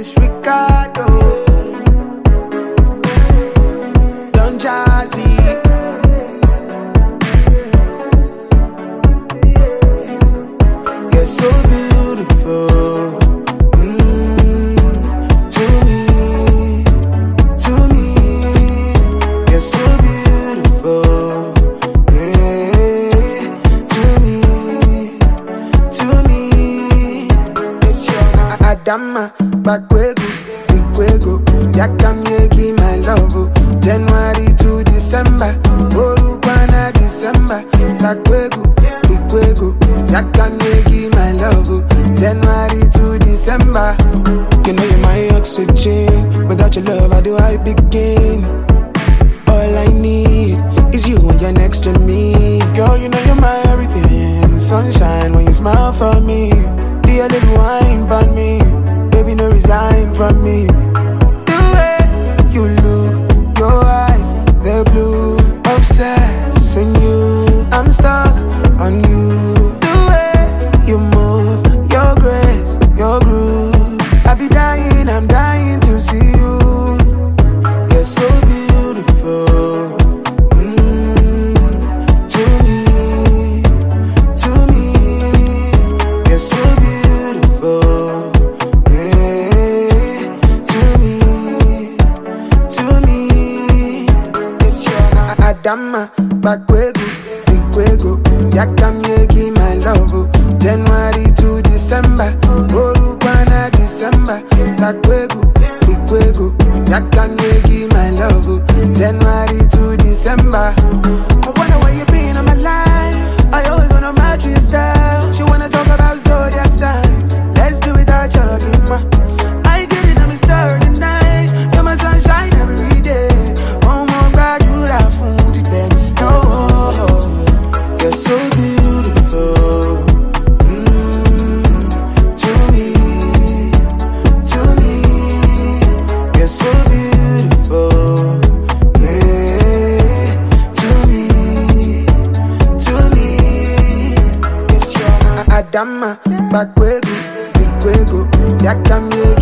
is Ricardo. Don Jazzy. You're so beautiful. To me, you're so beautiful. Adama, Bakwego, Bikwego, Yakamyeki, my love. January to December, Borukwana December, Bakwego, Bikwego, Yakamyeki, my love. January to December. You know you're my oxygen. Without your love, how do I begin? All I need is you when you're next to me. Girl, you know you're my everything. Sunshine when you smile for me. Be a little wine by me. Baby, no resign from me. The way you look, your eyes, they're blue. Obsessing you, I'm stuck on you. The way you move, your grace, your groove. I be dying, I'm dying to see you. You're so beautiful. To me, you're so beautiful. Adama, Bakwego, Bikwego, Yakamyeki, my love. January to December, Borukwana December, Bakwego, Bikwego, Yakamyeki, my love. January to December. I wonder where you been in my life. I always wanna match your style. She wanna talk about zodiac signs. Let's do it out, Chorogima. I get it, I'm a star tonight. You're my sunshine every day. Oh my God, you love food. You're so beautiful. To me, you're so beautiful. To me, it's your Adama, Bakwego, Bikwego, Yakamyeki.